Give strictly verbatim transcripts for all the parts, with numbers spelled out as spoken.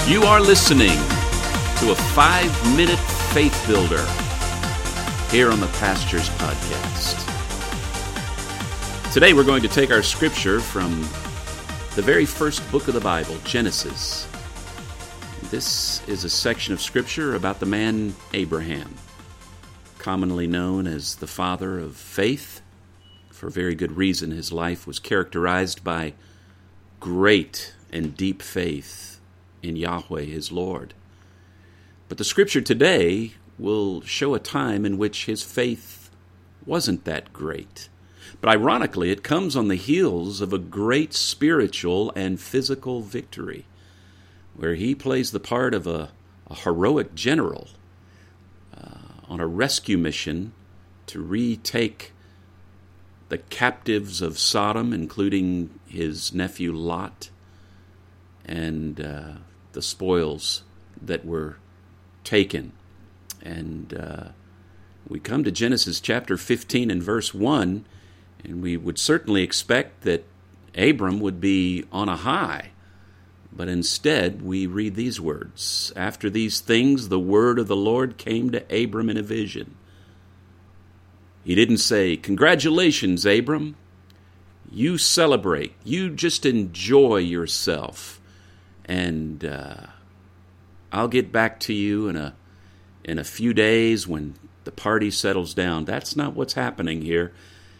You are listening to a five-minute faith builder here on the Pastures Podcast. Today we're going to take our scripture from the very first book of the Bible, Genesis. This is a section of scripture about the man Abraham, commonly known as the father of faith. For very good reason, his life was characterized by great and deep faith in Yahweh, his Lord. But the scripture today will show a time in which his faith wasn't that great. But ironically, it comes on the heels of a great spiritual and physical victory, where he plays the part of a, a heroic general uh, on a rescue mission to retake the captives of Sodom, including his nephew Lot, and uh, the spoils that were taken. And uh, we come to Genesis chapter fifteen and verse one, and we would certainly expect that Abram would be on a high. But instead, we read these words. After these things, the word of the Lord came to Abram in a vision. He didn't say, "Congratulations, Abram. You celebrate. You just enjoy yourself. And uh, I'll get back to you in a in a few days when the party settles down." That's not what's happening here.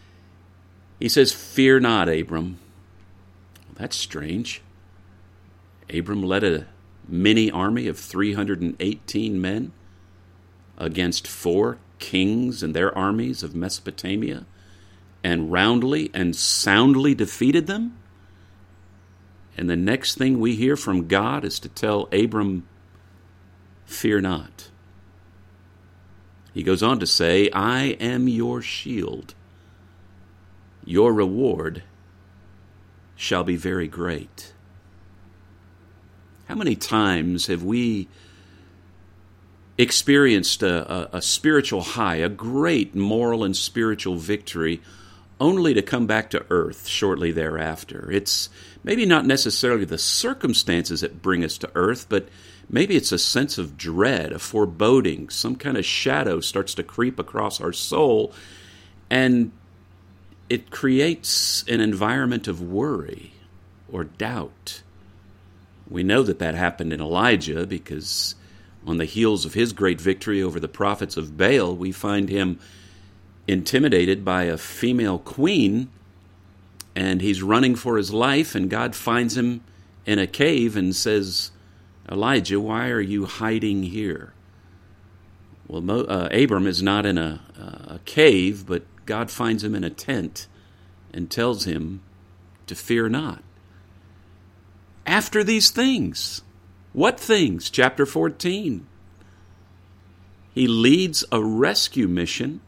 He says, "Fear not, Abram." Well, that's strange. Abram led a mini army of three hundred eighteen men against four kings and their armies of Mesopotamia, and roundly and soundly defeated them. And the next thing we hear from God is to tell Abram, "Fear not." He goes on to say, "I am your shield. Your reward shall be very great." How many times have we experienced a, a, a spiritual high, a great moral and spiritual victory, only to come back to earth shortly thereafter? It's maybe not necessarily the circumstances that bring us to earth, but maybe it's a sense of dread, a foreboding. Some kind of shadow starts to creep across our soul, and it creates an environment of worry or doubt. We know that that happened in Elijah because on the heels of his great victory over the prophets of Baal, we find him intimidated by a female queen, and he's running for his life, and God finds him in a cave and says, "Elijah, why are you hiding here?" Well, Mo, uh, Abram is not in a, a cave, but God finds him in a tent and tells him to fear not. After these things, what things? Chapter fourteen. He leads a rescue mission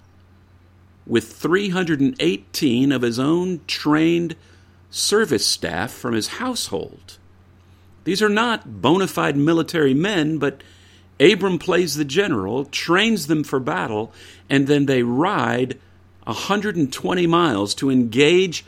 with three hundred eighteen of his own trained service staff from his household. These are not bona fide military men, but Abram plays the general, trains them for battle, and then they ride one hundred twenty miles to engage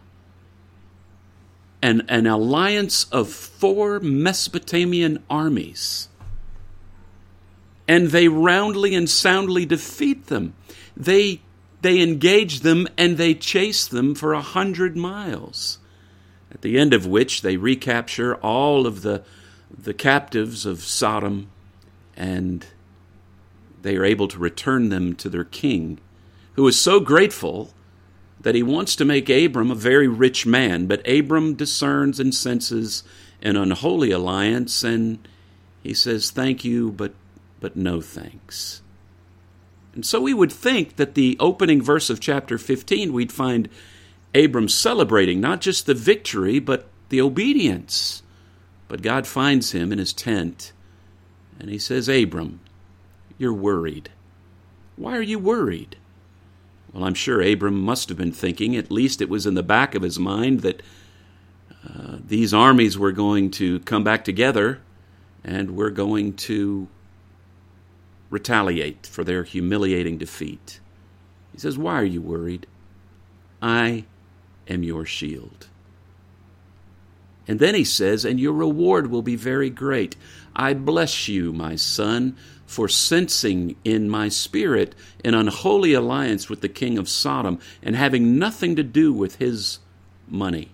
an, an alliance of four Mesopotamian armies. And they roundly and soundly defeat them. They They engage them and they chase them for a hundred miles, at the end of which they recapture all of the, the captives of Sodom, and they are able to return them to their king, who is so grateful that he wants to make Abram a very rich man. But Abram discerns and senses an unholy alliance, and he says, "Thank you, but but no thanks." And so we would think that the opening verse of chapter fifteen, we'd find Abram celebrating not just the victory, but the obedience. But God finds him in his tent, and he says, "Abram, you're worried. Why are you worried?" Well, I'm sure Abram must have been thinking, at least it was in the back of his mind, that uh, these armies were going to come back together, and we're going to retaliate for their humiliating defeat. He says, "Why are you worried? I am your shield." And then he says, and your reward will be very great. I bless you, my son, for sensing in my spirit an unholy alliance with the king of Sodom and having nothing to do with his money.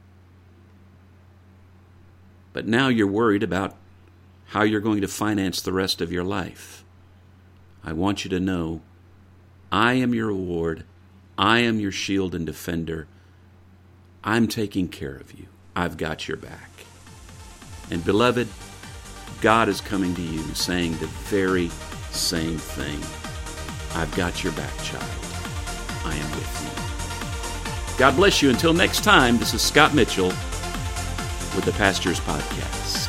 But now you're worried about how you're going to finance the rest of your life. I want you to know, I am your reward. I am your shield and defender. I'm taking care of you. I've got your back. And beloved, God is coming to you saying the very same thing. I've got your back, child. I am with you. God bless you. Until next time, this is Scott Mitchell with the Pastor's Podcast.